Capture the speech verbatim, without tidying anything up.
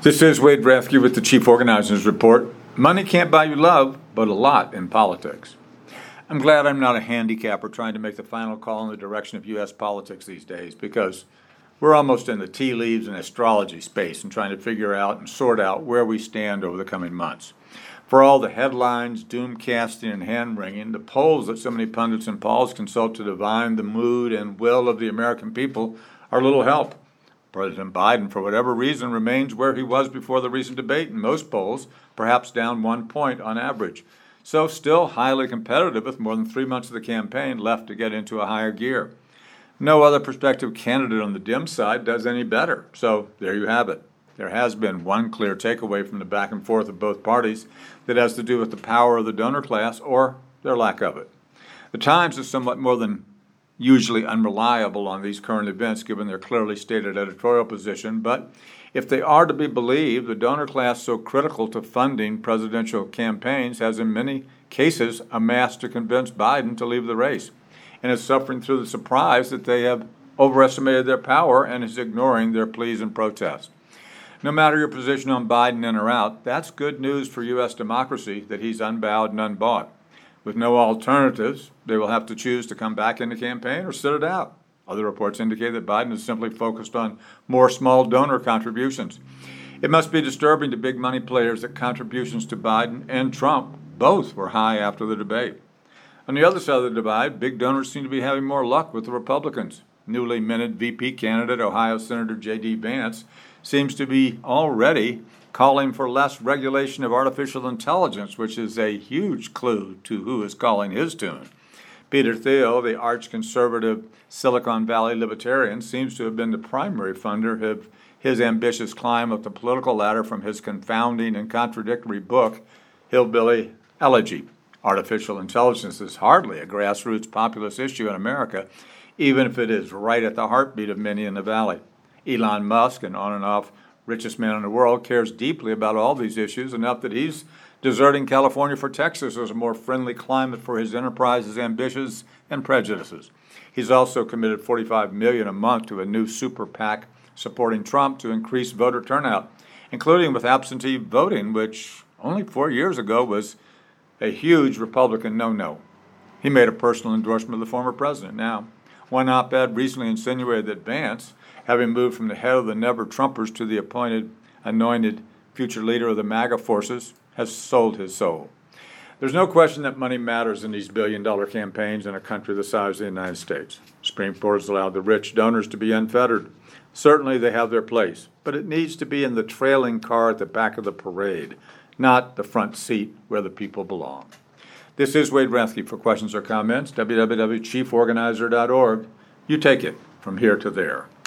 This is Wade Rathke with the Chief Organizers Report. Money can't buy you love, but a lot in politics. I'm glad I'm not a handicapper trying to make the final call in the direction of U S politics these days, because we're almost in the tea leaves and astrology space and trying to figure out and sort out where we stand over the coming months. For all the headlines, doom casting, and hand wringing, the polls that so many pundits and polls consult to divine the mood and will of the American people are little help. President Biden, for whatever reason, remains where he was before the recent debate in most polls, perhaps down one point on average. So still highly competitive with more than three months of the campaign left to get into a higher gear. No other prospective candidate on the Dem side does any better. So there you have it. There has been one clear takeaway from the back and forth of both parties that has to do with the power of the donor class or their lack of it. The Times is somewhat more than usually unreliable on these current events given their clearly stated editorial position, but if they are to be believed, the donor class so critical to funding presidential campaigns has in many cases amassed to convince Biden to leave the race, and is suffering through the surprise that they have overestimated their power and is ignoring their pleas and protests. No matter your position on Biden in or out, that's good news for U S democracy that he's unbowed and unbought. With no alternatives, they will have to choose to come back in the campaign or sit it out. Other reports indicate that Biden is simply focused on more small donor contributions. It must be disturbing to big money players that contributions to Biden and Trump both were high after the debate. On the other side of the divide, big donors seem to be having more luck with the Republicans. Newly minted V P candidate Ohio Senator J D Vance seems to be already calling for less regulation of artificial intelligence, which is a huge clue to who is calling his tune. Peter Thiel, the arch-conservative Silicon Valley libertarian, seems to have been the primary funder of his ambitious climb up the political ladder from his confounding and contradictory book, Hillbilly Elegy. Artificial intelligence is hardly a grassroots populist issue in America, even if it is right at the heartbeat of many in the Valley. Elon Musk, an on and off richest man in the world, cares deeply about all these issues, enough that he's deserting California for Texas as a more friendly climate for his enterprise's ambitions and prejudices. He's also committed forty-five million dollars a month to a new super PAC supporting Trump to increase voter turnout, including with absentee voting, which only four years ago was a huge Republican no-no. He made a personal endorsement of the former president. Now, one op-ed recently insinuated that Vance, having moved from the head of the never-Trumpers to the appointed, anointed future leader of the MAGA forces, has sold his soul. There's no question that money matters in these billion-dollar campaigns in a country the size of the United States. The Supreme Court has allowed the rich donors to be unfettered. Certainly they have their place, but it needs to be in the trailing car at the back of the parade, not the front seat where the people belong. This is Wade Rathke. For questions or comments, w w w dot chief organizer dot org. You take it from here to there.